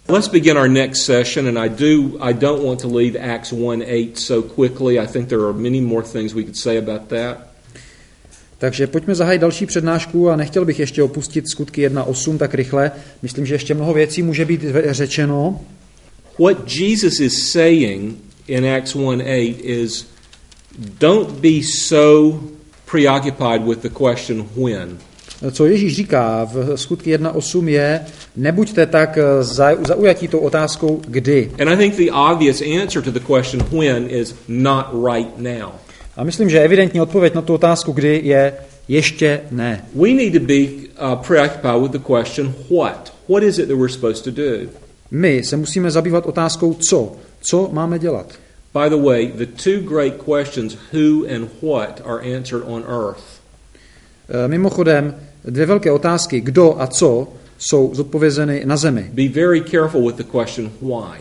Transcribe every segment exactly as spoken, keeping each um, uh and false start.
Let's begin our next session, and I do I don't want to leave Acts one eight so quickly. I think there are many more things we could say about that. Takže pojďme zahájit další přednášku a nechtěl bych ještě opustit skutky jedna osm tak rychle. Myslím, že ještě mnoho věcí může být řečeno. What Jesus is saying in Acts one eight is don't be so preoccupied with the question when. Co Ježíš říká v skutky jedna osm je, nebuďte tak zaujatí tou otázkou kdy. And I think the obvious answer to the question when is not right now. A myslím, že evidentní odpověď na tu otázku kdy je ještě ne. We need to be uh, preoccupied with the question what. What is it that we're supposed to do? My se musíme zabývat otázkou co. Co máme dělat? By the way, the two great questions who and what are answered on earth. Mimochodem, dvě velké otázky, kdo a co, jsou zodpovězeny na zemi. Be very careful with the question why.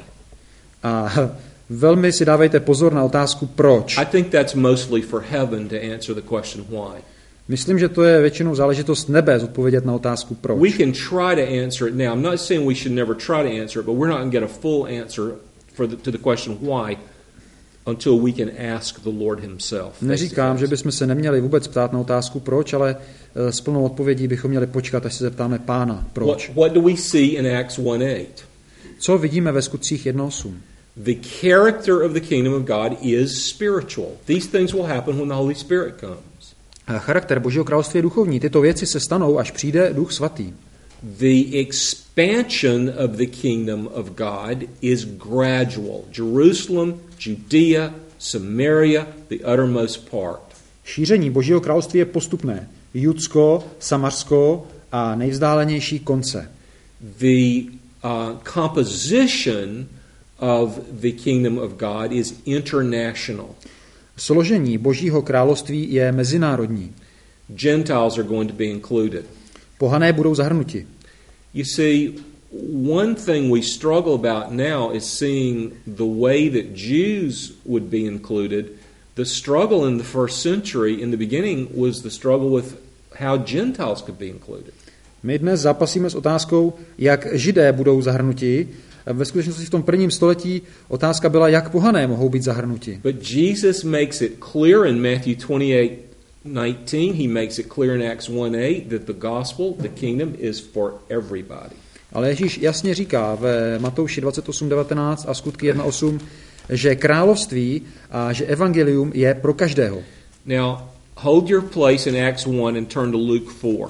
A velmi si dávejte pozor na otázku proč. I think that's mostly for heaven to answer the question why. Myslím, že to je většinou záležitost nebe zodpovědět na otázku proč. We can try to answer it now. I'm not saying we should never try to answer it, but we're not going to get a full answer for the, to the question why until we can ask the Lord himself. Neříkám, že bychom se neměli vůbec ptát na otázku proč, ale s plnou odpovědí bychom měli počkat, až se zeptáme Pána proč. What, what do we see in Acts one eight? Co vidíme ve skutcích jedna osm? The character of the kingdom of God is spiritual. These things will happen when the Holy Spirit comes. A charakter Božího království je duchovní. Tyto věci se stanou, až přijde Duch svatý. The expansion of the kingdom of God is gradual. Jerusalem, Judea, Samaria, the uttermost part. Šíření Božího království je postupné. Judsko, Samarsko a nejvzdálenější konce. The uh, composition of the kingdom of God is international. Složení Božího království je mezinárodní. Gentiles are going to be included. Pohané budou zahrnuti. You see, one thing we struggle about now is seeing the way that Jews would be included. The struggle in the first century, in the beginning, was the struggle with how Gentiles could be included. My dnes zápasíme s otázkou, jak Židé budou zahrnuti. Ve skutečnosti v tom prvním století otázka byla, jak pohané mohou být zahrnuti. But Jesus makes it clear in Matthew twenty-eight nineteen, he makes it clear in Acts one eight that the gospel, the kingdom is for everybody. Ale Ježíš jasně říká ve Matouši dvacet osm devatenáct a skutky jedna osm, že království a že evangelium je pro každého. Now, hold your place in Acts one and turn to Luke four.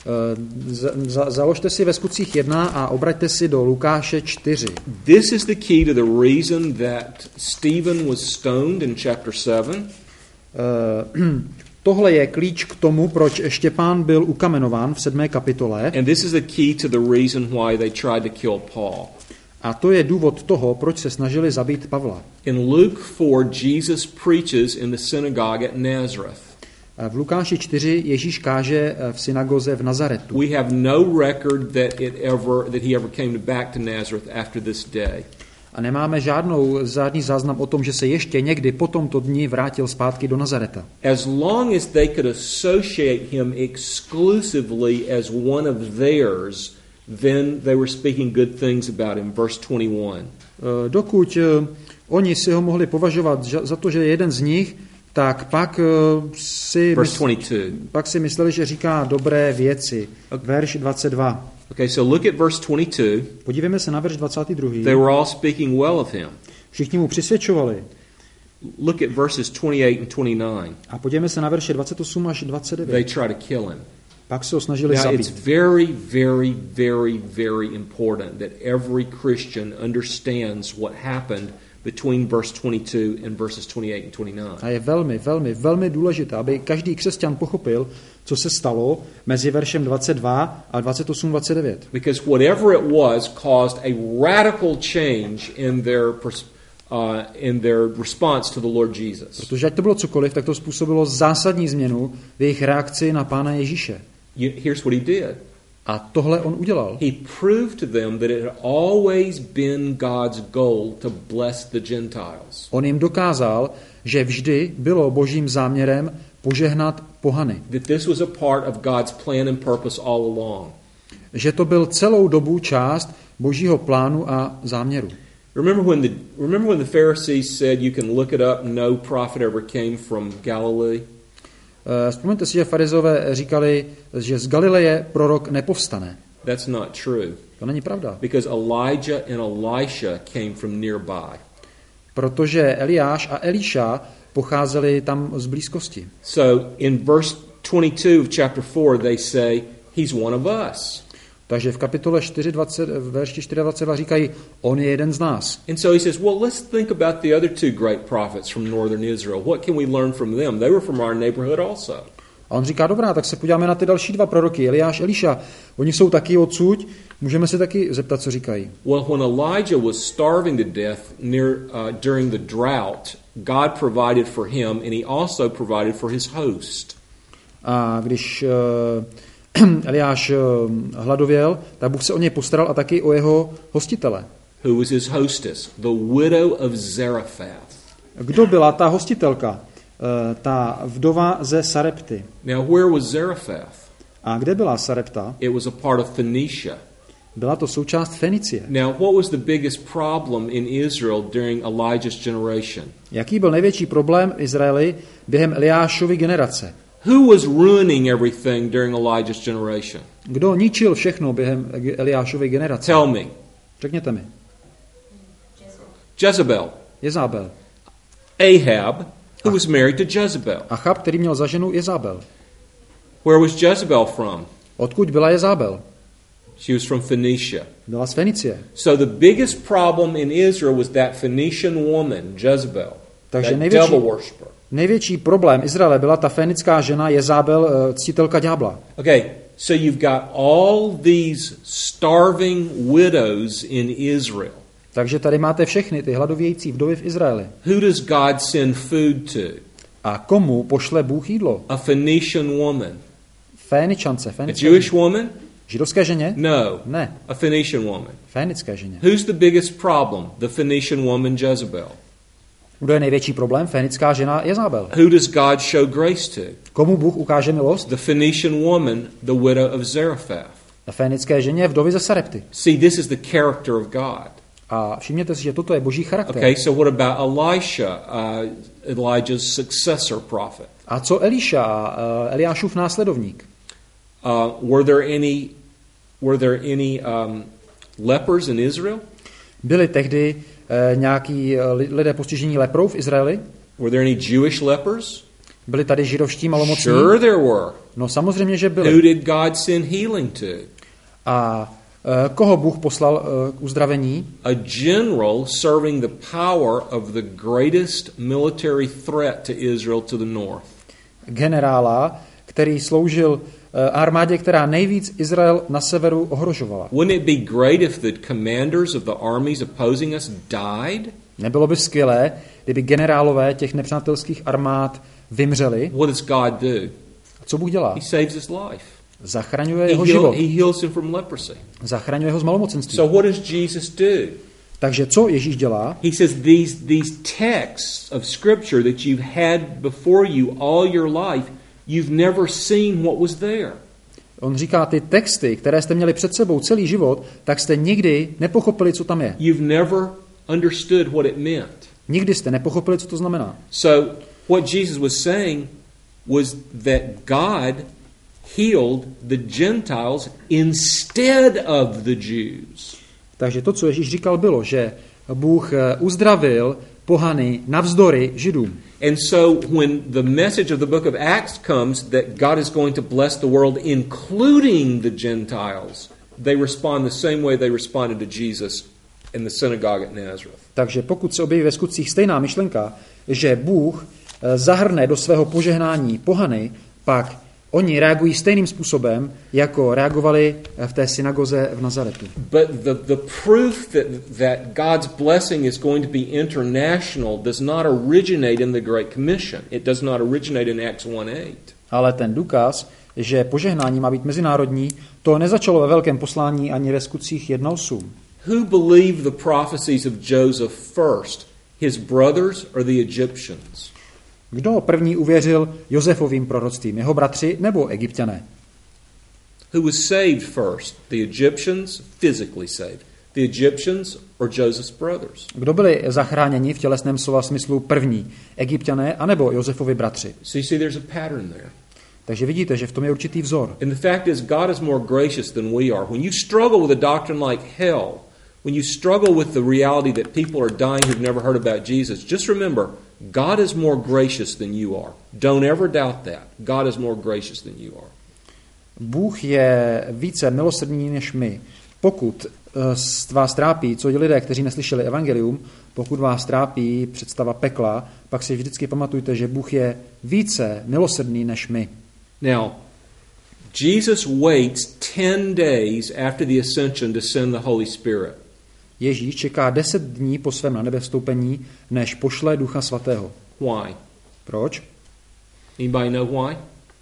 Za, za, založte si ve skutcích jedna a obraťte si do Lukáše čtyři. This is the key to the reason that Stephen was stoned in chapter seven. Uh, tohle je klíč k tomu, proč Štěpán byl ukamenován v sedmé kapitole. And this is the key to the reason why they tried to kill Paul. A to je důvod toho, proč se snažili zabít Pavla. In Luke four, Jesus preaches in the synagogue at Nazareth. V Lukáši čtyři Ježíš káže v synagoze v Nazaretu. We have no record that it ever that he ever came back to Nazareth after this day. A nemáme žádnou žádný záznam o tom, že se ještě někdy po tomto dni vrátil zpátky do Nazareta. As long as they could associate him exclusively as one of theirs, then they were speaking good things about him. Verse twenty-one. Dokud oni si ho mohli považovat za to, že je jeden z nich, tak pak si, mysl, pak si mysleli, že říká dobré věci. Okay. Verš dvacet dva. Okay, so look at verse twenty-two. Podívejme se na verš dvacet dva. They were all speaking well of him. Všichni mu přisvědčovali. Look at verses twenty-eight and twenty-nine. A podívejme se na verše dvacet osm až dvacet devět. They try to kill him. Pak se ho snažili Now, zabít. it's very, very, very, very important that every Christian understands what happened between verse twenty-two and verses twenty-eight and twenty-nine. A je velmi, velmi, velmi důležité, aby každý křesťan pochopil, co se stalo mezi veršem dvacet dva a dvacet osm dvacet devět. Because whatever it was caused a radical change in their uh, in their response to the Lord Jesus. Protože ať to bylo cokoliv, tak to způsobilo zásadní změnu v jejich reakci na Pána Ježíše. You, here's what he did. A tohle on udělal. He proved to them that it had always been God's goal to bless the Gentiles. On jim dokázal, že vždy bylo Božím záměrem požehnat pohany. That this was a part of God's plan and purpose all along. Že to byl celou dobu část Božího plánu a záměru. Remember when the remember when the Pharisees said you can look it up, no prophet ever came from Galilee? Vzpomeňte si, že farizové říkali, že z Galileje prorok nepovstane. That's not true. To není pravda. Because Elijah and Elisha came from nearby. Protože Eliáš a Eliša pocházeli tam z blízkosti. So in verse twenty-two of chapter four they say he's one of us. Takže v kapitole čtyři dvacet, v verši dvacet čtyři říkají, on je jeden z nás. And so he says, well, let's think about the other two great prophets from northern Israel. What can we learn from them? They were from our neighborhood also. A on říká, dobrá, tak se podíváme na ty další dva proroky, Eliáš, Eliša. Oni jsou taky odsud, můžeme se taky zeptat, co říkají. Well, when Elijah was starving to death near uh, during the drought, God provided for him and he also provided for his host. A když uh, Eliáš hladověl, tak Bůh se o něj postaral a taky o jeho hostitele. Who was his hostess? The widow of Zarephath. Kdo byla ta hostitelka? Ta vdova ze Sarepty. Now where was Zarephath? A kde byla Sarepta? It was a part of Phoenicia. Byla to součást Fenicie. Now what was the biggest problem in Israel during Elijah's generation? Jaký byl největší problém v Izraeli během Eliášovy generace? Who was ruining everything during Elijah's generation? Kdo ničil všechno během Eliášovy generace? Tell me. Řekněte mi. Jezebel. Jezabel. Ahab, who was married to Jezebel. Achab, který měl za ženu Jezabel. Where was Jezebel from? Odkud byla Jezabel? She was from Phoenicia. Byla z Fenicie. So the biggest problem in Israel was that Phoenician woman, Jezebel. Takže that největší, devil worshiper. největší problém Izraele byla ta fenická žena Jezabel, ctitelka ďábla. Okay, so you've got all these starving widows in Israel. Takže tady máte všechny ty hladovějící vdovy v Izraeli. Who does God send food to? A komu pošle Bůh jídlo? A Phoenician woman. Féničance, A Jewish woman? Židovské ženě? No. Ne. A Phoenician woman. Fénické ženě. Who's the biggest problem? The Phoenician woman Jezebel. Kdo je největší problém? Fénická žena Jezabel. Who does God show grace to? Komu Bůh ukáže milost? The Phoenician woman, the widow of Zarephath. A fénické ženě vdovy ze Sarepty. See, this is the character of God. A všimněte si, že toto je boží charakter. Okay, so what about Elisha, uh, Elijah's successor prophet? A co Eliša, uh, Eliášův následovník? Uh, were there any were there any um, lepers in Israel? Byli tehdy uh, nějaký uh, lidé postižení leprou v Izraeli? Were there any Jewish lepers? Byli tady židovští malomocní? Sure there were. No samozřejmě, že byli. Who did God send healing to? A uh, koho Bůh poslal uh, k uzdravení? A general serving the power of the greatest military threat to Israel to the north. Generála, který sloužil uh, armádě, která nejvíc Izrael na severu ohrožovala. Wouldn't it be great if the commanders of the armies opposing us died? Nebylo by skvělé, kdyby generálové těch nepřátelských armád vymřeli? What does God do? Co Bůh dělá? He saves his life. Zachraňuje He, jeho heal, život. he heals him from leprosy. Zachraňuje ho z malomocenství. So what does Jesus do? Takže co Ježíš dělá? He says these these texts of scripture that you've had before you all your life, you've never seen what was there. On říká, ty texty, které jste měli před sebou celý život, tak jste nikdy nepochopili, co tam je. You've never understood what it meant. Nikdy jste nepochopili, co to znamená. So what Jesus was saying was that God healed the Gentiles instead of the Jews. Takže to, co Ježíš říkal, bylo, že Bůh uzdravil pohany navzdory Židům. And so when the message of the book of Acts comes that God is going to bless the world including the Gentiles, they respond the same way they responded to Jesus in the synagogue at Nazareth. Takže pokud se objeví ve skutcích stejná myšlenka, že Bůh zahrne do svého požehnání pohany, pak oni reagují stejným způsobem, jako reagovali v té synagoze v Nazaretu. But the, the proof that, that God's blessing is going to be international does not originate in the Great Commission. It does not originate in Acts one eight. Ale ten důkaz, že požehnání má být mezinárodní, to nezačalo ve velkém poslání ani ve skutcích jedna osm. Who believed the prophecies of Joseph first, his brothers or the Egyptians? Kdo první uvěřil Josefovým proroctvím, jeho bratři nebo Egypťané? Who was saved first? The Egyptians, physically saved. The Egyptians or Joseph's brothers? Kdo byli zachráněni v tělesném slova smyslu první? Egypťané anebo Josefovi bratři? So you see there's a pattern there. Takže vidíte, že v tom je určitý vzor. And the fact is God is more gracious than we are. When you struggle with a doctrine like hell, when you struggle with the reality that people are dying who've never heard about Jesus, just remember, God is more gracious than you are. Don't ever doubt that. God is more gracious than you are. Bůh je více milosrdný než my. Pokud vás trápí, co lidé, kteří neslyšeli evangelium, pokud vás trápí představa pekla, pak si vždycky pamatujte, že Bůh je více milosrdný než my. Now, Jesus waits ten days after the ascension to send the Holy Spirit. Ježíš čeká deset dní po svém na nebe vstoupení, než pošle Ducha Svatého. Why? Proč? Anybody know why?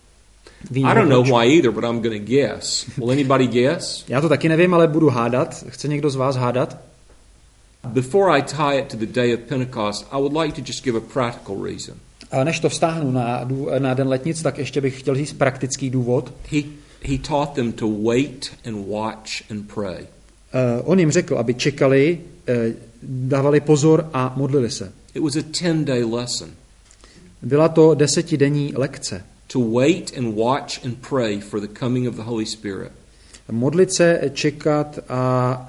I don't know why either, but I'm going to guess. Will anybody guess? Já to taky nevím, ale budu hádat. Chce někdo z vás hádat? Before I tie it to the day of Pentecost, I would like to just give a practical reason. Ale než to vztáhnu na, na den letnic, tak ještě bych chtěl říct praktický důvod. He, he taught them to wait and watch and pray. Uh, on jim řekl, aby čekali, uh, dávali pozor a modlili se. It was a ten-day lesson. Byla to desetidenní lekce. To wait and watch and pray for the coming of the Holy Spirit. Modlit se, čekat a,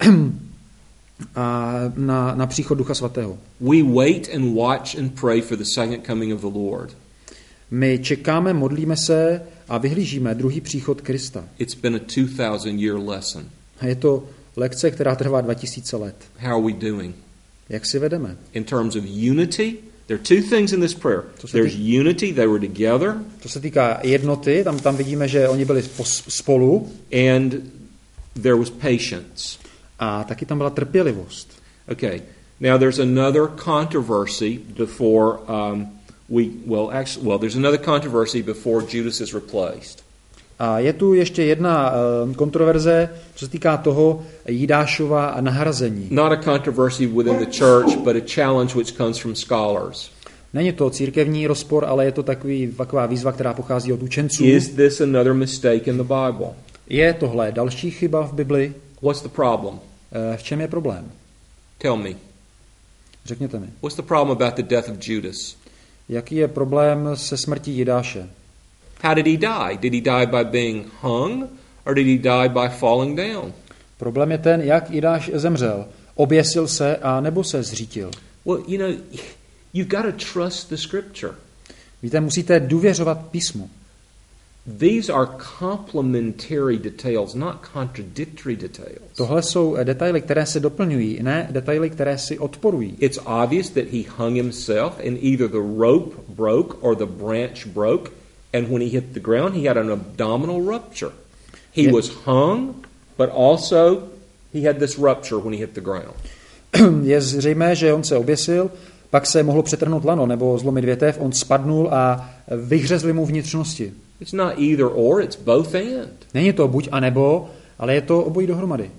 a na, na příchod Ducha Svatého. We wait and watch and pray for the second coming of the Lord. My čekáme, modlíme se a vyhlížíme druhý příchod Krista. It's been a two thousand year lesson. A je to lekce, která trvá dva tisíce let. How are we doing? Jak si vedeme? In terms of unity, there are two things in this prayer. There's unity, they were together. To se týká jednoty, tam, tam vidíme, že oni byli spolu. And there was patience. A taky tam byla trpělivost. Okay. Now there's another controversy before um, we well actually well there's another controversy before Judas is replaced. A je tu ještě jedna uh, kontroverze, co se týká toho Jidášova nahrazení. Not a controversy within the church, but a challenge which comes from scholars. Není to církevní rozpor, ale je to takový, taková výzva, která pochází od učenců. Is this another mistake in the Bible? Je tohle další chyba v Bibli? What's the problem? Uh, v čem je problém? Tell me. Řekněte mi. What's the problem about the death of Judas? Jaký je problém se smrtí Jidáše? How did he die? Did he die by being hung or did he die by falling down? Problém je ten, jak Jidáš zemřel. Oběsil se a nebo se zřítil. Well, you know, you've got to trust the scripture. Víte, musíte důvěřovat písmu. These are complementary details, not contradictory details. Tohle jsou detaily, které se doplňují, ne detaily, které si odporují. It's obvious that he hung himself and either the rope broke or the branch broke, and when he hit the ground he had an abdominal rupture. He je, was hung, but also he had this rupture when he hit the ground. Je zřejmé, že on se oběsil, pak se mohlo přetrhnout lano nebo zlomit větev, on spadnul a vyhřezly mu vnitřnosti. It's not either or, it's both and. Není to buď a nebo, ale je to obojí dohromady.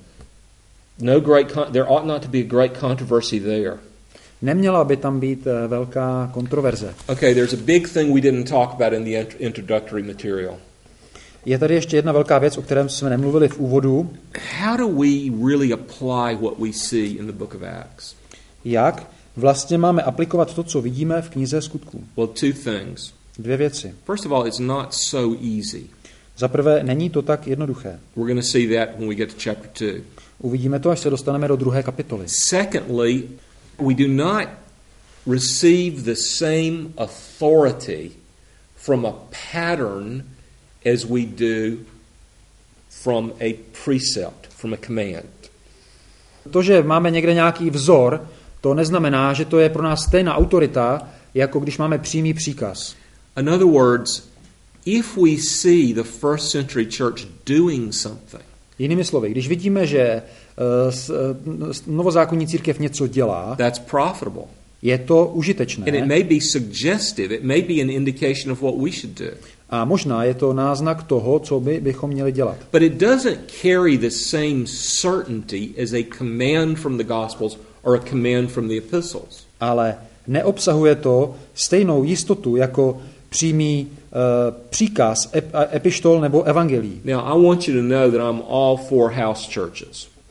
No great con- there ought not to be a great controversy there. Neměla by tam být velká kontroverze. Okay, there's a big thing we didn't talk about in the introductory material. Je tady ještě jedna velká věc, o kterém jsme nemluvili v úvodu. How do we really apply what we see in the book of Acts? Jak vlastně máme aplikovat to, co vidíme v knize Skutků? Well, two things. Dvě věci. First of all, it's not so easy. Za prvé, není to tak jednoduché. We're going to see that when we get to chapter two. Uvidíme to, až se dostaneme do druhé kapitoly. Secondly, we do not receive the same authority from a pattern as we do from a precept, from a command. To, že máme někde nějaký vzor, to neznamená, že to je pro nás stejná autorita, jako když máme přímý příkaz. In other words, if we see the first century church doing something, jinými slovy, když vidíme, že uh, novozákonní církev něco dělá, that's profitable. Je to užitečné. And it may be suggestive, it may be an indication of what we should do. A možná je to náznak toho, co by bychom měli dělat. But it doesn't carry the same certainty as a command from the Gospels or a command from the epistles. Ale neobsahuje to stejnou jistotu jako přímý uh, příkaz ep- epištol nebo evangelií. Now I want you to know that I'm all for house churches.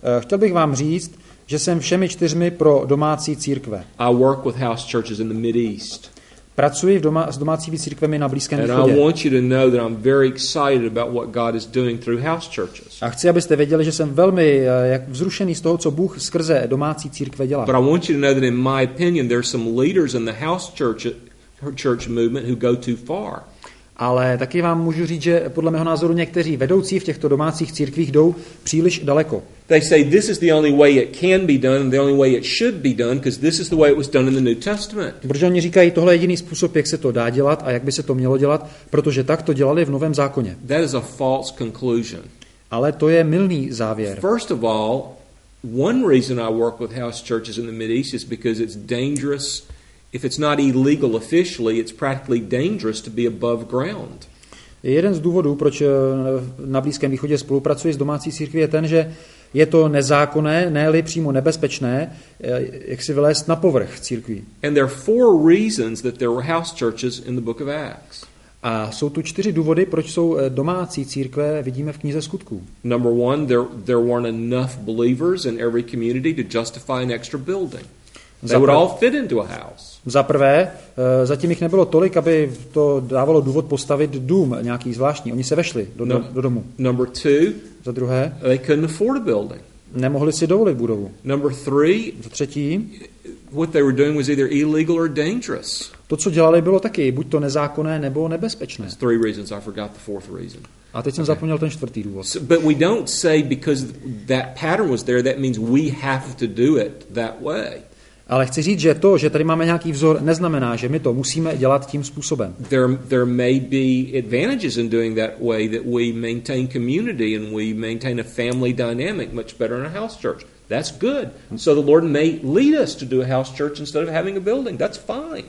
chtěl bych vám říct, že jsem všemi čtyřmi pro domácí církve. I work with house churches in the Mideast. Pracuji v doma, s domácími církvemi na Blízkém východě. And I want you to know that I'm very excited about what God is doing through house churches. A chci, abyste věděli, že jsem velmi jak vzrušený z toho, co Bůh skrze domácí církve dělá. But I want you to know that in my opinion there are some leaders in the house church church movement who go too far. Ale taky vám můžu říct, že podle mého názoru někteří vedoucí v těchto domácích církvích jdou příliš daleko. They say this is the only way it can be done and the only way it should be done because this is the way it was done in the New Testament. Protože oni říkají, tohle je jediný způsob, jak se to dá dělat a jak by se to mělo dělat, protože tak to dělali v Novém zákoně. That is a false conclusion. Ale to je mylný závěr. First of all, one reason I work with house churches in the Mideast is because it's dangerous. If it's not illegal officially, it's practically dangerous to be above ground. Jeden z důvodů, proč na Blízkém východě spolupracuji s domácí církví, je ten, že je to nezákonné, ne-li přímo nebezpečné, jak si vylézt na povrch církví. And there are four reasons that there were house churches in the book of Acts. A jsou tu čtyři důvody, proč jsou domácí církve, vidíme v knize Skutků. Number one, there, there weren't enough believers in every community to justify an extra building. They would all fit into a house. Za prvé, zatím jich nebylo tolik, aby to dávalo důvod postavit dům nějaký zvláštní. Oni se vešli do, no, do domu. Number two, za druhé, they couldn't afford a building. Nemohli si dovolit budovu. Number three, za třetí, what they were doing was either illegal or dangerous. To, co dělali, bylo taky buď to nezákonné nebo nebezpečné. There's three reasons. I forgot the fourth reason. A teď jsem okay. zapomněl ten čtvrtý důvod. So, but we don't say because that pattern was there, that means we have to do it that way. Ale chci říct, že to, že tady máme nějaký vzor, neznamená, že my to musíme dělat tím způsobem. There, there may be advantages in doing that way, that we maintain community and we maintain a family dynamic much better in a house church. That's good. So the Lord may lead us to do a house church instead of having a building. That's fine.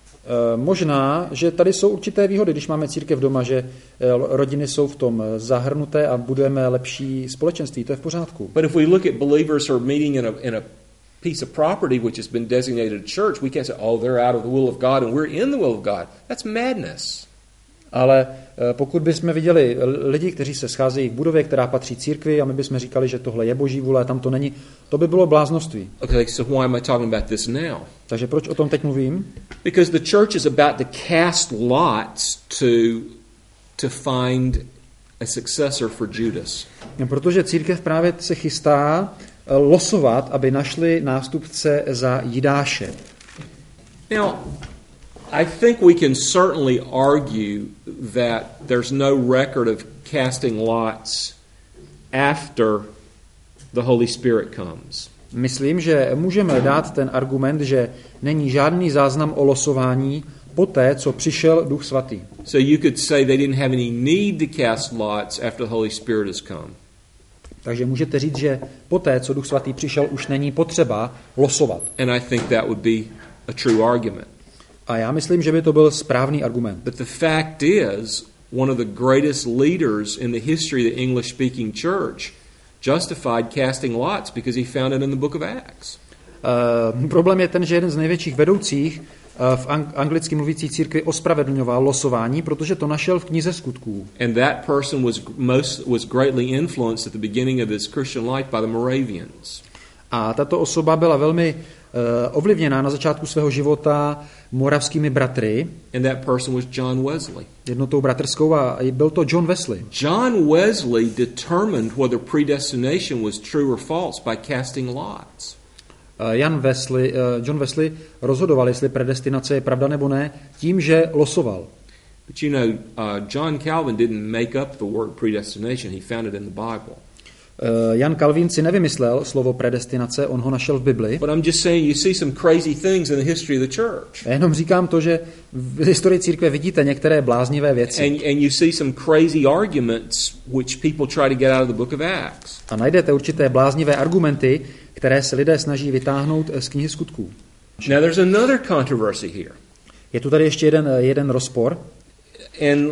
Uh, možná, že tady jsou určité výhody, když máme církev doma, že uh, rodiny jsou v tom zahrnuté a budujeme lepší společenství. To je v pořádku. But if we look at believers who are meeting in a, in a piece of property which has been designated a church, we can't say, oh, they're out of the will of God and we're in the will of God. That's madness. Ale pokud bychom viděli lidi, kteří se scházejí v budově, která patří církvi, a my bychom říkali, že tohle je boží vůle a tam to není, to by bylo bláznoství. Okay, so why am I talking about this now? Takže proč o tom teď mluvím? Because the church is about to cast lots to to find a successor for Judas. Protože církev právě se chystá losovat, aby našli nástupce za Jidáše. Now, I think we can certainly argue that there's no record of casting lots after the Holy Spirit comes. Myslím, že můžeme dát ten argument, že není žádný záznam o losování poté, co přišel Duch Svatý. So you could say they didn't have any need to cast lots after the Holy Spirit has come. Takže můžete říct, že poté, co Duch Svatý přišel, už není potřeba losovat. And I think that would be a true argument. A já myslím, že by to byl správný argument. But the fact is, one of the greatest leaders in the history of the English-speaking church justified casting lots because he found it in the book of Acts. Uh, problém je ten, že jeden z největších vedoucích uh, v ang- anglicky mluvící církvi ospravedlňoval losování, protože to našel v knize Skutků. And that person was most was greatly influenced at the beginning of his Christian life by the Moravians. A tato osoba byla velmi uh, ovlivněná na začátku svého života moravskými bratry. And that person was John Wesley. Jednotou bratrskou a byl to John Wesley. John Wesley determined whether predestination was true or false by casting lots. Uh, Jan Wesley, uh, John Wesley rozhodoval, jestli predestinace je pravda nebo ne, tím, že losoval. But you know, uh, John Calvin didn't make up the word predestination. He found it in the Bible. Uh, Jan Calvin si nevymyslel slovo predestinace, on ho našel v Bibli. But I'm just saying you see some crazy things in the history of the church. Já jenom říkám to, že v historii církve vidíte některé bláznivé věci. And, and you see some crazy arguments which people try to get out of the book of Acts. A najdete určité bláznivé argumenty, které se lidé snaží vytáhnout z knihy Skutků. Now there's another controversy here. Je tu tady ještě jeden, jeden rozpor. And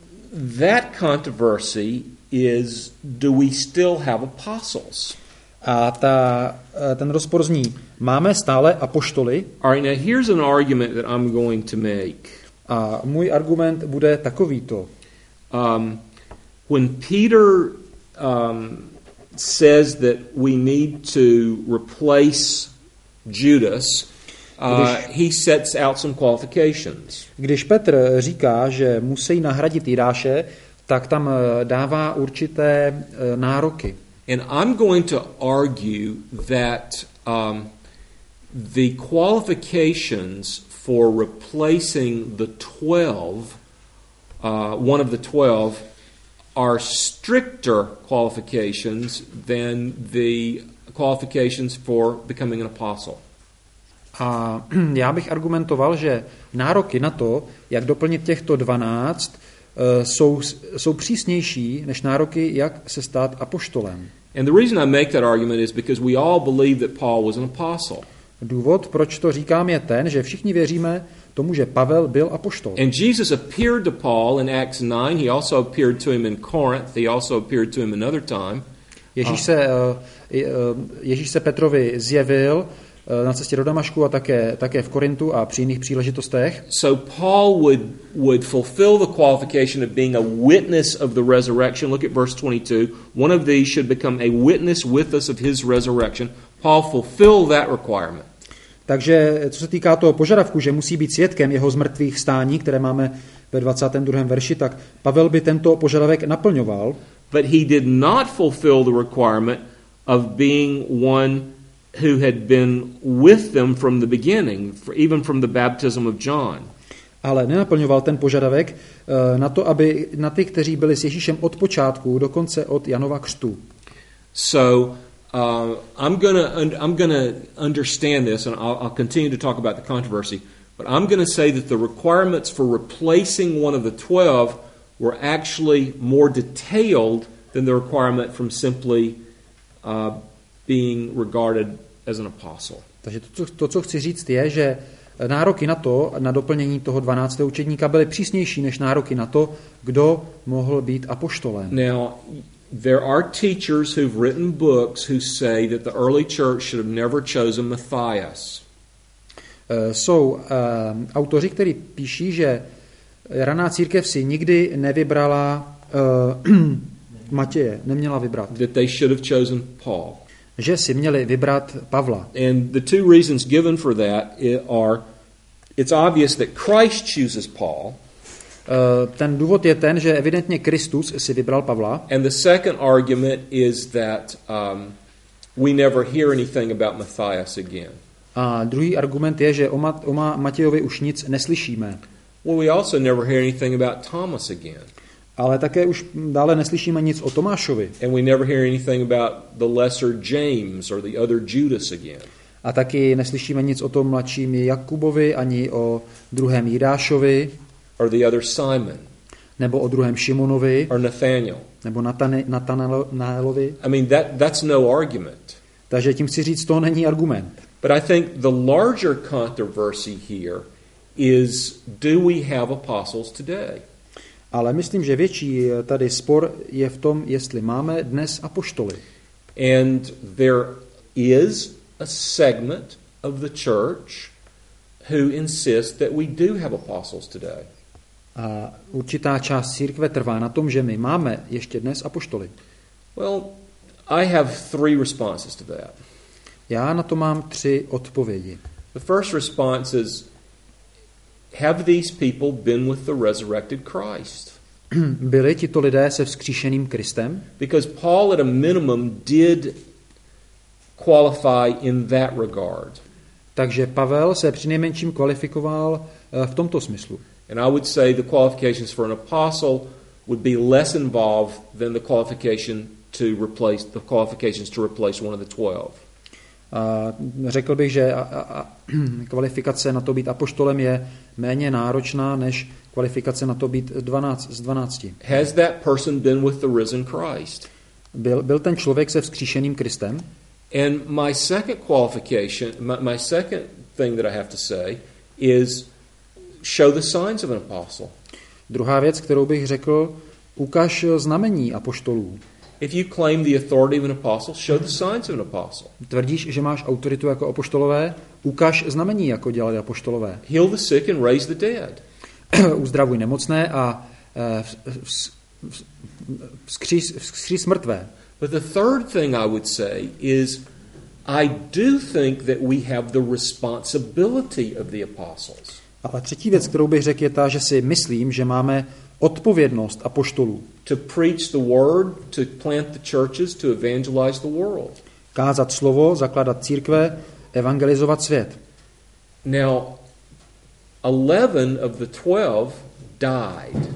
that controversy is, do we still have apostles? A ta, ten rozpor zní, máme stále apoštoly? All right, now here's an argument that I'm going to make. A můj argument bude takovýto. Um, when Peter um, says that we need to replace Judas, uh, he sets out some qualifications. Když Petr říká, že musí nahradit Jidáše, tak tam dává určité nároky. And I'm going to argue that um, the qualifications for replacing the twelve, uh, one of the twelve, are stricter qualifications than the qualifications for becoming an apostle. A já bych argumentoval, že nároky na to, jak doplnit těchto dvanáct, jsou, jsou přísnější než nároky, jak se stát apoštolem. And the reason I make that argument is because we all believe that Paul was an apostle. Důvod, proč to říkám, je ten, že všichni věříme tomu, že Pavel byl apoštol. And Jesus appeared to Paul in Acts nine. He also appeared to him in Corinth. He also appeared to him another time. Ježíš se, Ježíš se Petrovi zjevil na cestě do Damašku a také, také v Korintu a při jiných příležitostech. So Paul would, would fulfill the qualification of being a witness of the resurrection. Look at verse twenty-two. One of these should become a witness with us of his resurrection. Paul fulfilled that requirement. Takže co se týká toho požadavku, že musí být svědkem jeho zmrtvých stání, které máme ve dvacátém druhém verši, tak Pavel by tento požadavek naplňoval. But he did not fulfill the requirement of being one who had been with them from the beginning, even from the baptism of John. Ale nenaplňoval ten požadavek na to, aby na ty, kteří byli s Ježíšem od počátku, dokonce od Janova křtu. So uh, I'm gonna I'm gonna understand this, and I'll, I'll continue to talk about the controversy. But I'm going to say that the requirements for replacing one of the twelve were actually more detailed than the requirement from simply uh, being regarded as an apostle. Takže to, to, co chci říct, je, že nároky na to, na doplnění toho dvanáctého učedníka byly přísnější než nároky na to, kdo mohl být apoštolem. Now, there are teachers who've written books who say that the early church should have never chosen Matthias. Uh, jsou uh, autoři, kteří píší, že raná církev si nikdy nevybrala uh, Matěje, neměla vybrat. That they should have chosen Paul. Že si měli vybrat Pavla. And the two reasons given for that are, it's obvious that Christ chooses Paul. Uh, ten důvod je ten, že evidentně Kristus si vybral Pavla. And the second argument is that um, we never hear anything about Matthias again. A druhý argument je, že o, Mat- o Matějovi už nic neslyšíme. Well, we also never hear anything about Thomas again. Ale také už dále neslyšíme nic o Tomášovi. And we never hear anything about the lesser James or the other Judas again. A taky neslyšíme nic o tom mladším Jakubovi, ani o druhém Jidášovi. Or the other Simon. Nebo o druhém Šimonovi. Or Nathaniel. Nebo Natanaelovi. I mean, that, that's no argument. Takže tím chci říct, to není argument. But I think the larger controversy here is, do we have apostles today? Ale myslím, že větší tady spor je v tom, jestli máme dnes apoštoly. And there is a segment of the church who insist that we do have apostles today. A určitá část církve trvá na tom, že my máme ještě dnes apoštoly. Well, I have three responses to that. Já na to mám tři odpovědi. The first response is, have these people been with the resurrected Christ? Byli tito lidé se vzkříšeným Kristem? Because Paul at a minimum did qualify in that regard. Takže Pavel se přinejmenším kvalifikoval v tomto smyslu. And I would say the qualifications for an apostle would be less involved than the qualification to replace the qualifications to replace one of the twelve. A řekl bych, že a, a, a, kvalifikace na to být apoštolem je méně náročná než kvalifikace na to být dvanáct z dvanácti. Has that person been with the risen Christ? Byl, byl ten člověk se vzkříšeným Kristem? And my second qualification, my, my second thing that I have to say is show the signs of an apostle. Druhá věc, kterou bych řekl, ukaž znamení apoštolů. If you claim the authority of an apostle, show the signs of an apostle. Tvrdíš, že máš autoritu jako apoštolové, ukaž znamení, jako dělali apoštolové. Heal the sick and raise the dead. Uzdravuj nemocné a vzkříš mrtvé. But the third thing I would say is I do think that we have the responsibility of the apostles. Ale třetí věc, kterou bych řekl, je ta, že si myslím, že máme odpovědnost apoštolů. To preach the word, to plant the churches, to evangelize the world. Kázat slovo, zakládat církve, evangelizovat svět. Now, eleven of the twelve died.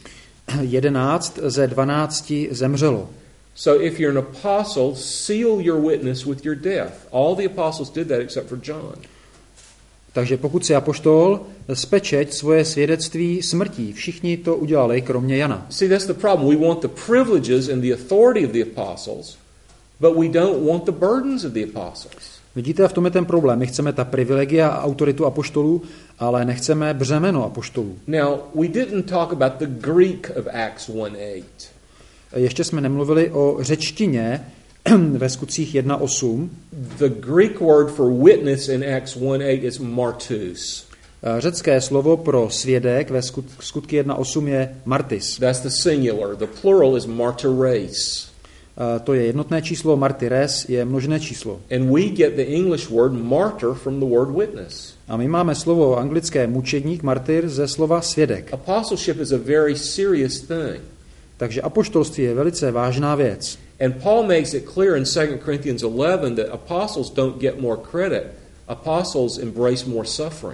Jedenáct ze dvanácti zemřelo. So if you're an apostle, seal your witness with your death. All the apostles did that except for John. Takže pokud si apoštol, spečeť svoje svědectví smrtí. Všichni to udělali, kromě Jana. See, that's the problem. We want the privileges and the authority of the apostles, but we don't want the burdens of the apostles. Vidíte, v tom je ten problém. My chceme ta privilegia a autoritu apoštolů, ale nechceme břemeno apoštolů. Now, we didn't talk about the Greek of Acts one eight. Ještě jsme nemluvili o řečtině ve Skutcích jedna osm. The Greek word for witness in Acts one eight is martus. Řecké slovo pro svědek ve Skutky jedna osm je martis. That's the singular. The plural is martyres. To je jednotné číslo, martyres je množné číslo. And we get the English word martyr from the word witness. A my máme slovo anglické mučedník, martyr, ze slova svědek. Apostleship is a very serious thing. Takže apoštolství je velice vážná věc. And Paul makes it clear in Second Corinthians eleven that apostles don't get more credit. Apostles embrace more suffering.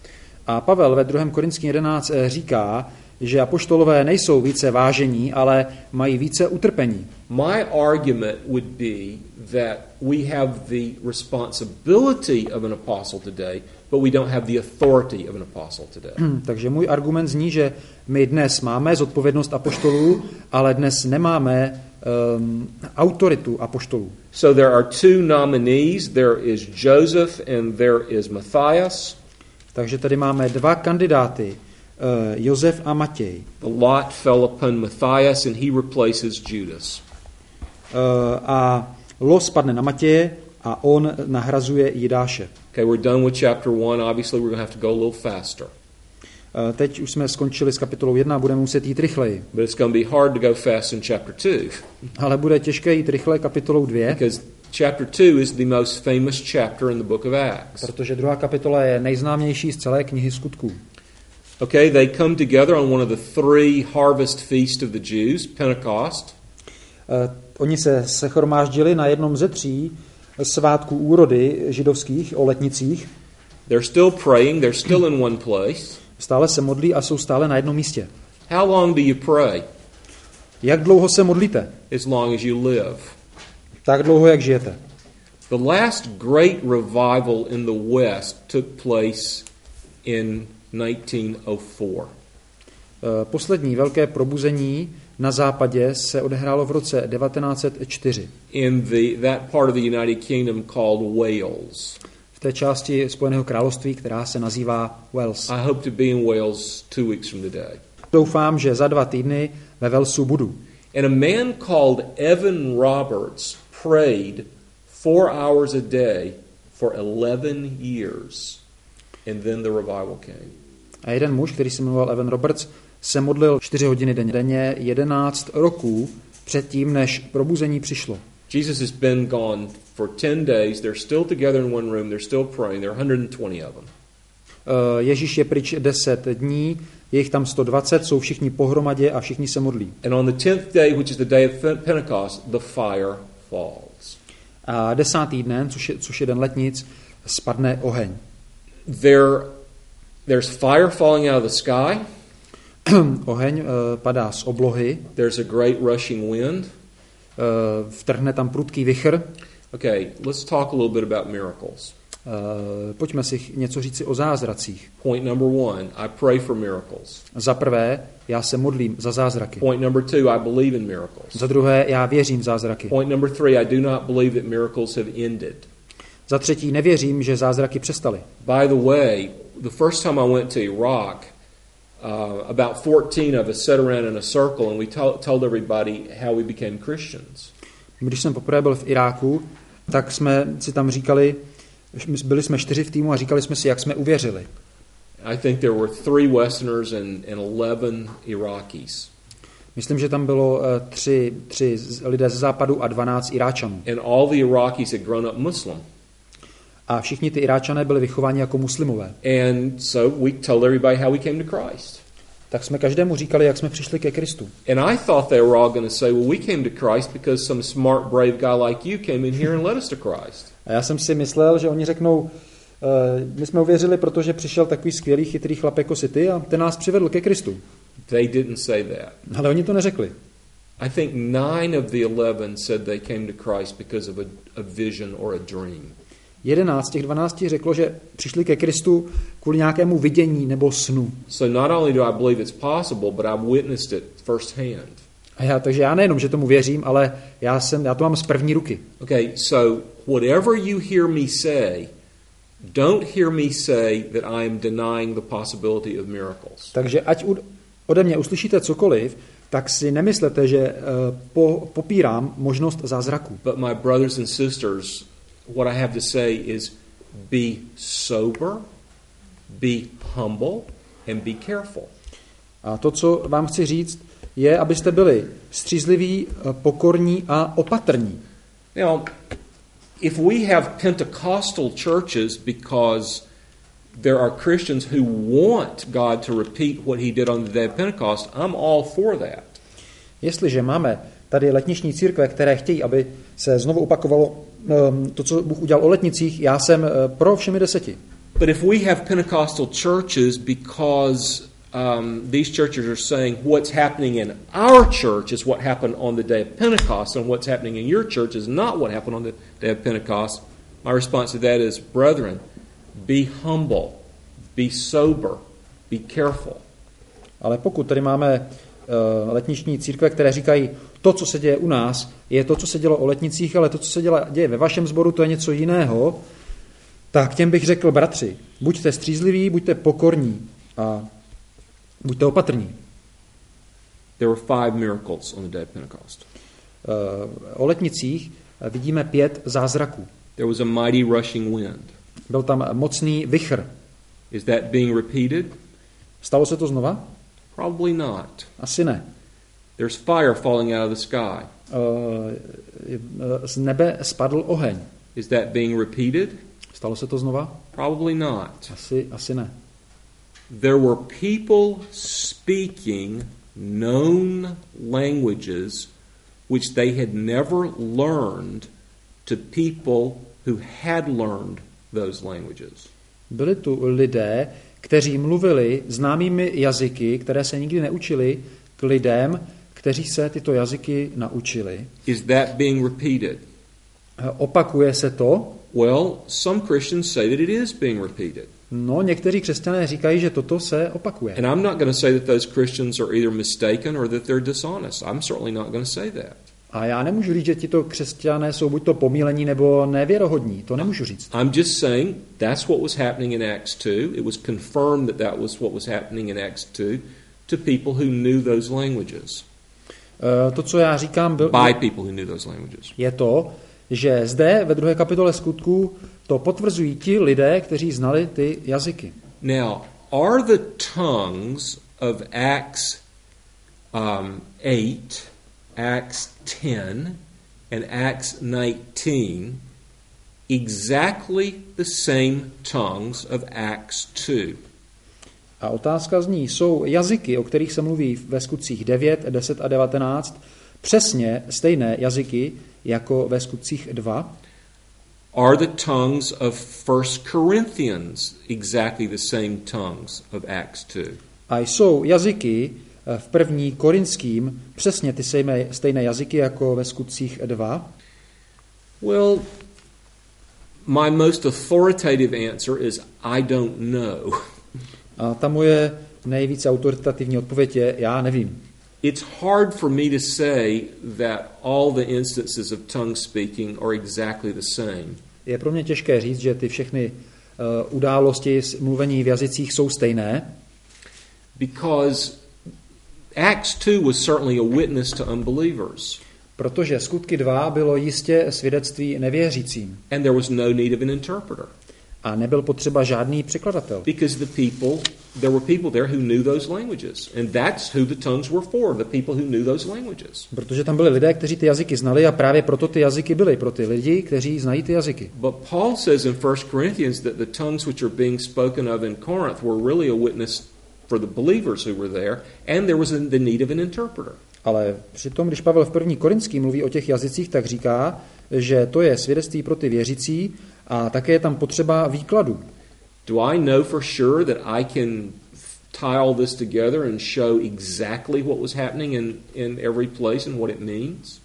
A Pavel ve druhém Korinským jedenáct říká, že apoštolové nejsou více vážení, ale mají více utrpení. My argument would be that we have the responsibility of an apostle today, but we don't have the authority of an apostle today. Takže můj argument zní, že my dnes máme zodpovědnost apoštolů, ale dnes nemáme um, autoritu apoštolů. So there are two nominees. There is Joseph and there is Matthias. Takže tady máme dva kandidáty, uh, Josef a Matěj. The lot fell upon Matthias and he replaces Judas. Uh, a los padne na Matěje a on nahrazuje Jidáše. Okay, we're done with chapter one. Obviously, we're going to have to go a little faster. Uh, teď už jsme skončili s kapitolou jedna, budeme muset jít rychleji. But it's going to be hard to go fast in chapter two. Ale bude těžké jít rychle kapitolou dvě. Because chapter two is the most famous chapter in the book of Acts. Protože druhá kapitola je nejznámější z celé knihy Skutků. Okay, they come together on one of the three harvest feasts of the Jews, Pentecost. Uh, oni se shromáždili na jednom ze tří svátků úrody židovských o letnicích. They're still praying, they're still in one place. Stále se modlí a jsou stále na jednom místě. How long do you pray? Jak dlouho se modlíte? As long as you live. Tak dlouho, jak žijete. The last great revival in the West took place in nineteen oh four. Poslední velké probuzení na západě se odehrálo v roce devatenáct set čtyři. In the that part of the United Kingdom called Wales. V té části Spojeného království, která se nazývá Wales. I hope to be in Wales two weeks from today. Doufám, že za dva týdny ve Walesu budu. And a man called Evan Roberts prayed four hours a day for eleven years, and then the revival came. A jeden muž, který se jmenoval Evan Roberts, se modlil čtyři hodiny denně jedenáct roků předtím, než probuzení přišlo. Jesus has been gone for ten days. They're still together in one room. They're still praying. There are one hundred twenty of them. Ježíš je pryč deset dní, je jich tam sto dvacet, jsou všichni pohromadě a všichni se modlí. And on the tenth day, which is the day of Pentecost, the fire falls. A desátý den, což je, což je den letnic, spadne oheň. There, there's fire falling out of the sky. Oheň uh, padá z oblohy. There's a great rushing wind. Uh, vtrhne tam prudký vichr. Okay, let's talk a little bit about miracles. Uh, pojďme si něco říci o zázracích. Point number one, I pray for miracles. Za prvé, já se modlím za zázraky. Point number two, I believe in miracles. Za druhé, já věřím v zázraky. Point number three, I do not believe that miracles have ended. Za třetí, nevěřím, že zázraky přestaly. By the way, the first time I went to Iraq, uh, about fourteen of us sat around in a circle and we told, told everybody how we became Christians. Když jsem poprvé byl v Iráku, tak jsme si tam říkali, byli jsme čtyři v týmu a říkali jsme si, jak jsme uvěřili. I think there were three Westerners and, and eleven Iraqis. Myslím, že tam bylo uh, tři, tři lidé ze západu a dvanáct Iráčanů. And all the Iraqis had grown up Muslim. A všichni ty Iráčané byli vychováni jako muslimové. And so we told everybody how we came to Christ. Tak jsme každému říkali, jak jsme přišli ke Kristu. And I thought they were all going to say, well, we came to Christ because some smart, brave guy like you came in here and led us to Christ. A já jsem si myslel, že oni řeknou, uh, my jsme uvěřili, protože přišel takový skvělý, chytrý chlap jako si ty a ten nás přivedl ke Kristu. They didn't say that. Ale oni to neřekli. I think nine of the eleven said they came to Christ because of a, a vision or a dream. Jedenáct z těch dvanácti řeklo, že přišli ke Kristu kvůli nějakému vidění nebo snu. So not only do I believe it's possible, but I've witnessed it firsthand. A já, takže já nejenom, že tomu věřím, ale já, jsem, já to mám z první ruky. Okay, so whatever you hear me say, don't hear me say that I am denying the possibility of miracles. Takže ať ode mě uslyšíte cokoliv, tak si nemyslete, že uh, po, popírám možnost zázraku. But my brothers and sisters, what I have to say is be sober, be humble, and be careful. A to, co vám chci říct, je, abyste byli střízliví, pokorní a opatrní. Now, if we have Pentecostal churches because there are Christians who want God to repeat what he did on the day of Pentecost, I'm all for that. Jestliže máme tady letniční církve, které chtějí, aby se znovu opakovalo um, to, co Bůh udělal o letnicích, já jsem uh, pro všemi deseti. But if we have Pentecostal churches because um, these churches are saying what's happening in our church is what happened on the day of Pentecost, and what's happening in your church is not what happened on the day of Pentecost, my response to that is, brethren, be humble, be sober, be careful. Ale pokud tady máme uh, letniční církve, které říkají, to, co se děje u nás, je to, co se dělo o letnicích, ale to, co se děla, děje ve vašem sboru, to je něco jiného, tak těm bych řekl, bratři, buďte střízliví, buďte pokorní a buďte opatrní. There were five miracles on the day of Pentecost. Uh, o letnicích vidíme pět zázraků. There was a mighty rushing wind. Byl tam mocný vichr. Is that being repeated? Stalo se to znova? Probably not. Asi ne. There's fire falling out of the sky. Uh, z nebe spadl oheň. Is that being repeated? Stalo se to znova? Probably not. Asi, asi ne. There were people speaking known languages which they had never learned to people who had learned those languages. Byli tu lidé, kteří mluvili známými jazyky, které se nikdy neučili, k lidem, kteří se tyto jazyky naučili. Is that being repeated? Opakuje se to? Well, some Christians say that it is being repeated. No, někteří křesťané říkají, že toto se opakuje. And I'm not going to say that those Christians are either mistaken or that they're dishonest. I'm certainly not going to say that. A já nemůžu říct, že tito křesťané jsou buď to pomílení nebo nevěrohodní. To nemůžu říct. I'm just saying that's what was happening in Acts two. It was confirmed that that was what was happening in Acts two to people who knew those languages. Uh, to, co já říkám, byl, by people who knew those languages. Je to, že zde ve druhé kapitole Skutků to potvrzují ti lidé, kteří znali ty jazyky. Now, are the tongues of Acts um, eight, Acts ten, and Acts nineteen exactly the same tongues of Acts two? A otázka zní, jsou jazyky, o kterých se mluví ve Skutcích devět, deset a devatenáct, přesně stejné jazyky jako ve Skutcích dva? Are the tongues of First Corinthians exactly the same tongues of Acts two? A jsou jazyky v první Korinským přesně ty stejné, stejné jazyky jako ve Skutcích dva? Well, my most authoritative answer is I don't know. A ta moje nejvíce autoritativní odpověď je, já nevím. It's hard for me to say that all the instances of tongue speaking are exactly the same. Je pro mě těžké říct, že ty všechny uh, události s mluvení v jazycích jsou stejné. Because Acts two was certainly a witness to unbelievers. Protože Skutky dva bylo jistě svědectví nevěřícím. And there was no need of an interpreter. A nebyl potřeba žádný překladatel. Because the people, there were people there who knew those languages. And that's who the tongues were for, the people who knew those languages. Protože tam byli lidé, kteří ty jazyky znali a právě proto ty jazyky byly pro ty lidi, kteří znají ty jazyky. But Paul says in First Corinthians that the tongues which are being spoken of in Corinth were really a witness for the believers who were there, and there was the need of an interpreter. Ale přitom, když Pavel v první Korinský mluví o těch jazycích, tak říká, že to je svědectví pro ty věřící a také je tam potřeba výkladu. Do I know for sure that I can tie all this together and show exactly what was happening in, in every place and what it means?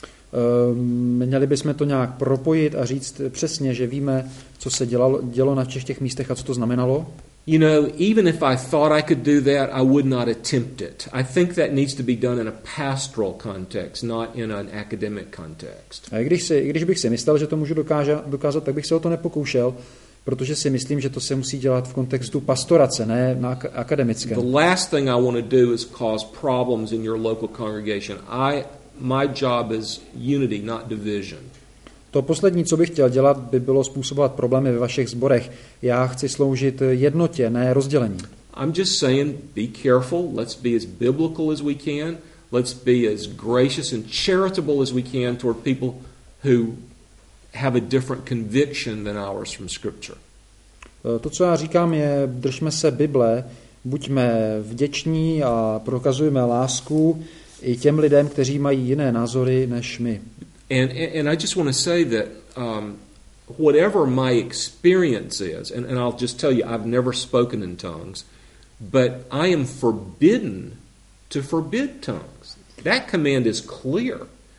Um, měli bychom to nějak propojit a říct přesně, že víme, co se dělalo, dělo na všech těch místech a co to znamenalo? You know, even if I thought I could do that, I would not attempt it. I think that needs to be done in a pastoral context, not in an academic context. A když, si, když bych si myslel, že to můžu dokáža, dokázat, tak bych se o to nepokoušel, protože si myslím, že to se musí dělat v kontextu pastorace, ne na akademickém. The last thing I want to do is cause problems in your local congregation. I, my job is unity, not division. To poslední, co bych chtěl dělat, by bylo způsobovat problémy ve vašich sborech. Já chci sloužit jednotě, ne rozdělení. I'm just saying, be careful. Let's be as biblical as we can. Let's be as gracious and charitable as we can toward people who have a different conviction than ours from Scripture. To, co já říkám, je, držme se Bible, buďme vděční a prokazujme lásku i těm lidem, kteří mají jiné názory než my. And, and I just want to say that um, whatever my experience is, and, and I'll just tell you, I've never spoken in tongues, but I am forbidden to forbid tongues. That command is clear.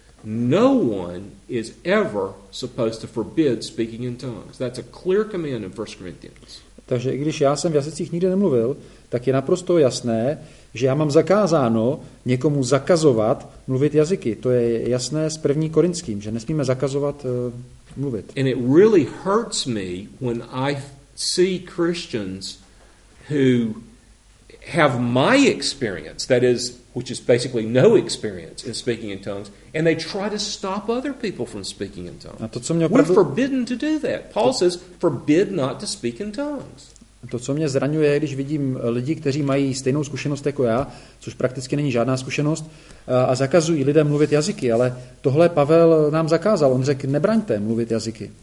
No one is ever supposed to forbid speaking in tongues. That's a clear command in First Corinthians. Takže i když já jsem v jazycích nikdy nemluvil, tak je naprosto jasné, že já mám zakázáno někomu zakazovat mluvit jazyky. To je jasné s první Korinským, že nesmíme zakazovat uh, mluvit. And it really hurts me when I see Christians who have my experience, that is, which is basically no experience in speaking in tongues, and they try to stop other people from speaking in tongues. A to, co mě opravdu... We're forbidden to do that. Paul says, forbid not to speak in tongues. To, co mě zraňuje, když vidím lidi, kteří mají stejnou zkušenost jako já, což prakticky není žádná zkušenost, a zakazují lidem mluvit jazyky, ale tohle Pavel nám zakázal. On řekl, nebraňte mluvit jazyky.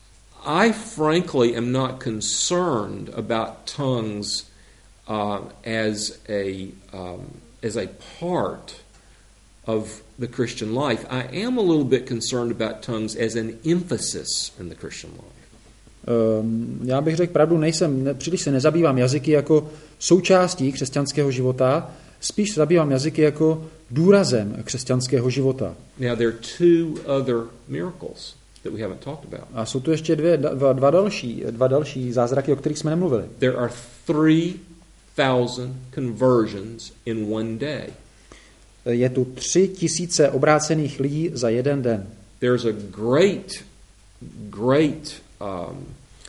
I frankly am not concerned about tongues uh, as a um, as a part of the Christian life. I am a little bit concerned about tongues as an emphasis in the Christian life. Um, já bych řekl pravdu, nejsem, ne, příliš se nezabývám jazyky jako součástí křesťanského života, spíš se zabývám jazyky jako důrazem křesťanského života. Now there are two other miracles that we haven't talked about. A jsou tu ještě dvě, dva, dva, další, dva další zázraky, o kterých jsme nemluvili. There are three thousand conversions in one day. Je tu tři tisíce obrácených lidí za jeden den. There's a great, great um,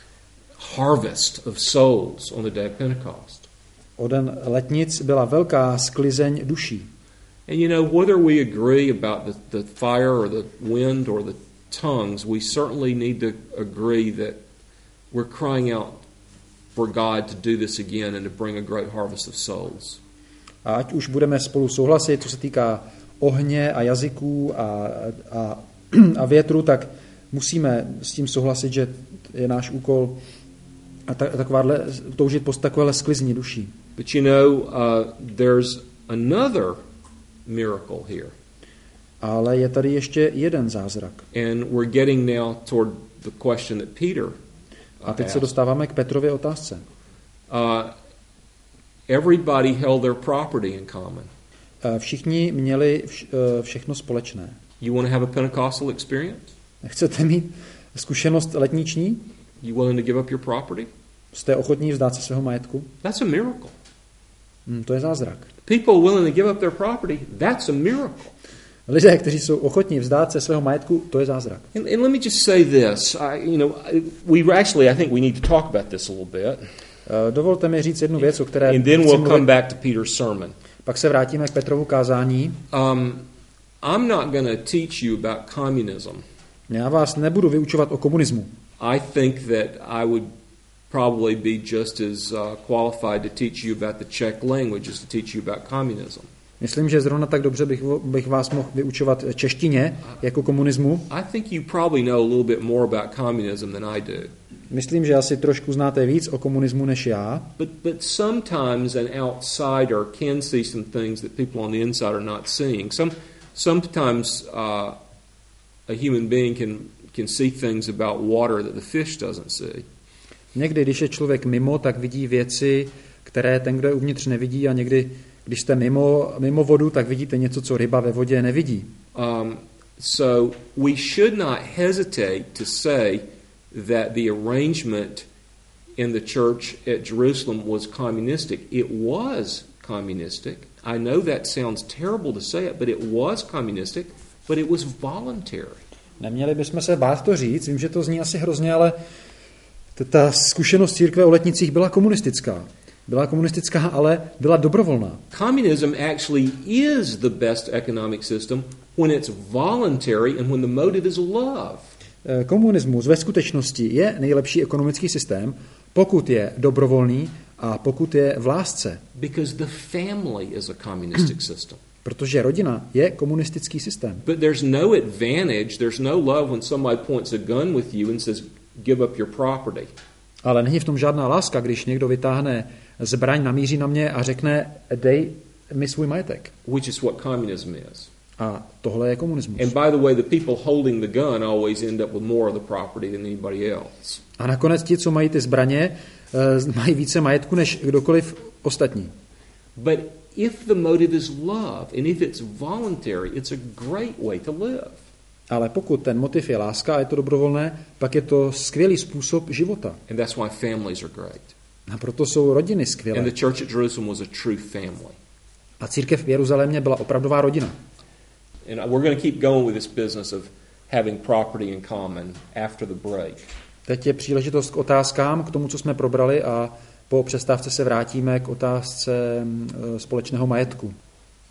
harvest of souls on the day of Pentecost. O den letnic byla velká sklizeň duší. And you know, whether we agree about the, the fire or the wind or the tongues, we certainly need to agree that we're crying out for God to do this again and to bring a great harvest of souls. A ať už budeme spolu souhlasit, co se týká ohně a jazyků a, a, a větru, tak musíme s tím souhlasit, že je náš úkol a ta, takováhle, toužit po takovéhle sklizni duší. But you know, uh, there's another miracle here. Ale je tady ještě jeden zázrak. And we're getting now toward the question that Peter uh, A teď se dostáváme k Petrově otázce. Uh, everybody held their property in common. Všichni měli vš, všechno společné. You want to have a Pentecostal experience? Chcete mít zkušenost letniční? You willing to give up your property? Jste ochotní vzdát se svého majetku? That's a miracle. Hmm, to je zázrak. People willing to give up their property, that's a miracle. Lidé, kteří jsou ochotní vzdát se svého majetku, to je zázrak. And, and let me just say this, I, you know, we actually I think we need to talk about this a little bit. Uh, dovolte mi říct jednu věc, o které and then we'll come back to Peter's sermon. Pak se vrátíme k Petrovu kázání. Um, I'm not going to teach you about communism. Já vás nebudu vyučovat o komunismu. I think that I would probably be just as uh, qualified to teach you about the Czech language as to teach you about communism. Myslím, že zrovna tak dobře bych, bych vás mohl vyučovat češtině jako komunismu. I think you probably know a little bit more about communism than I do. Myslím, že asi trošku znáte víc o komunismu než já. But but sometimes an outsider can see some things that people on the inside are not seeing. Some sometimes uh, a human being can can see things about water that the fish doesn't see. Někdy, když je člověk mimo, tak vidí věci, které ten, kdo je uvnitř, nevidí, a někdy, když jste mimo, mimo vodu, tak vidíte něco, co ryba ve vodě nevidí. Um, so we should not hesitate to say that the arrangement in the church at Jerusalem was communistic. It was communistic. I know that sounds terrible to say it, but it was communistic, but it was voluntary. Neměli bychom se bát to říct, vím, že to zní asi hrozně, ale ta zkušenost církve o letnicích byla komunistická. Byla komunistická, ale byla dobrovolná. Communism actually is the best economic system when it's voluntary and when the motive is love. Komunismus ve skutečnosti je nejlepší ekonomický systém, pokud je dobrovolný a pokud je v lásce. Because the family is a communistic system. Protože rodina je komunistický systém. But there's no advantage, there's no love when somebody points a gun with you and says give up your property. Ale není v tom žádná láska, když někdo vytáhne zbraň, namíří na mě a řekne dej mi svůj majetek. Which is what communism is. A tohle je komunismus. And by the way, the people holding the gun always end up with more of the property than anybody else. A nakonec ti, co mají ty zbraně, mají více majetku než kdokoliv ostatní. But if the motive is love and if it's voluntary, it's a great way to live. Ale pokud ten motiv je láska a je to dobrovolné, pak je to skvělý způsob života. And that's why families are great. A proto jsou rodiny skvělé. And the church at Jerusalem was a true family. A církev v Jeruzalémě byla opravdová rodina. And we're going to keep going with this business of having property in common after the break. Teď je příležitost k otázkám, k tomu, co jsme probrali, a po přestávce se vrátíme k otázce společného majetku.